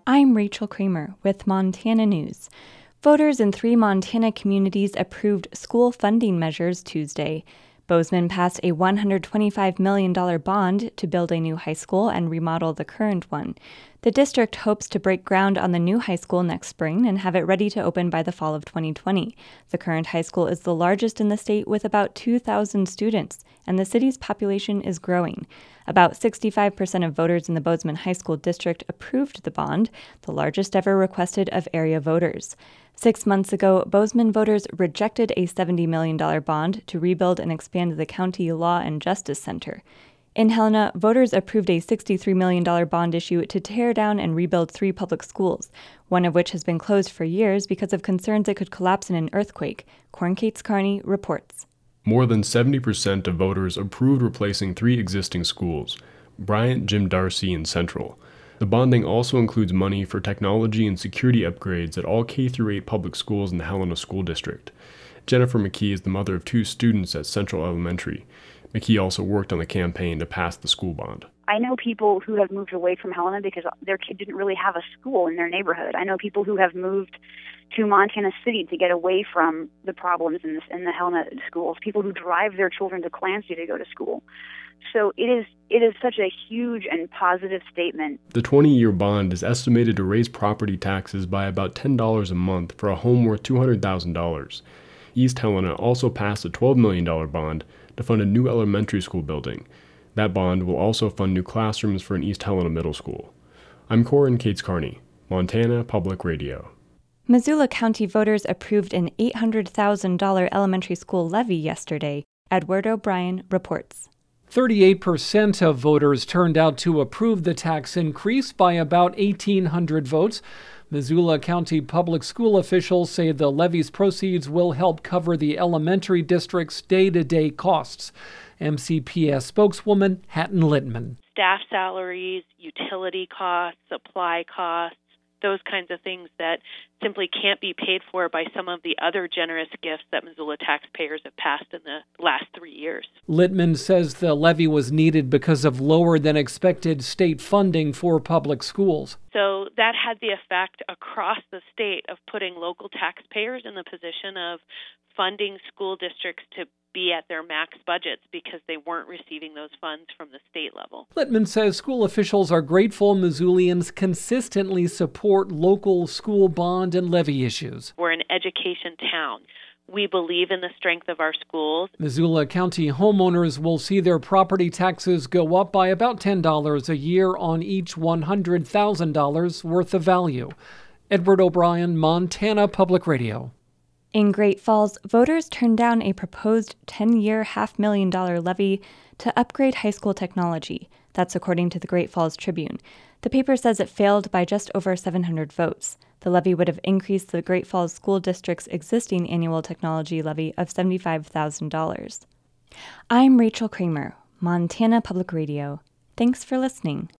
I'm Rachel Kramer with Montana News. Voters in 3 Montana communities approved school funding measures Tuesday. Bozeman passed a $125 million bond to build a new high school and remodel the current one. The district hopes to break ground on the new high school next spring and have it ready to open by the fall of 2020. The current high school is the largest in the state with about 2,000 students, and the city's population is growing. About 65% of voters in the Bozeman High School district approved the bond, the largest ever requested of area voters. 6 months ago, Bozeman voters rejected a $70 million bond to rebuild and expand the County Law and Justice Center. In Helena, voters approved a $63 million bond issue to tear down and rebuild 3 public schools, one of which has been closed for years because of concerns it could collapse in an earthquake. Corn Kates Carney reports. More than 70% of voters approved replacing 3 existing schools, Bryant, Jim Darcy, and Central. The bonding also includes money for technology and security upgrades at all K-8 public schools in the Helena School District. Jennifer McKee is the mother of 2 students at Central Elementary. McKee also worked on the campaign to pass the school bond. I know people who have moved away from Helena because their kid didn't really have a school in their neighborhood. I know people who have moved to Montana City to get away from the problems in the Helena schools, people who drive their children to Clancy to go to school. So it is such a huge and positive statement. The 20-year bond is estimated to raise property taxes by about $10 a month for a home worth $200,000. East Helena also passed a $12 million bond to fund a new elementary school building. That bond will also fund new classrooms for an East Helena middle school. I'm Corn Kates Carney, Montana Public Radio. Missoula County voters approved an $800,000 elementary school levy yesterday. Edward O'Brien reports. 38% of voters turned out to approve the tax increase by about 1,800 votes. Missoula County public school officials say the levy's proceeds will help cover the elementary district's day-to-day costs. MCPS spokeswoman Hatton Littman. Staff salaries, utility costs, supply costs, those kinds of things that simply can't be paid for by some of the other generous gifts that Missoula taxpayers have passed in the last 3 years. Littman says the levy was needed because of lower than expected state funding for public schools. So that had the effect across the state of putting local taxpayers in the position of funding school districts to be at their max budgets because they weren't receiving those funds from the state level. Littman says school officials are grateful Missoulians consistently support local school bond and levy issues. We're an education town. We believe in the strength of our schools. Missoula County homeowners will see their property taxes go up by about $10 a year on each $100,000 worth of value. Edward O'Brien, Montana Public Radio. In Great Falls, voters turned down a proposed 10-year $500,000 levy to upgrade high school technology. That's according to the Great Falls Tribune. The paper says it failed by just over 700 votes. The levy would have increased the Great Falls School District's existing annual technology levy of $75,000. I'm Rachel Kramer, Montana Public Radio. Thanks for listening.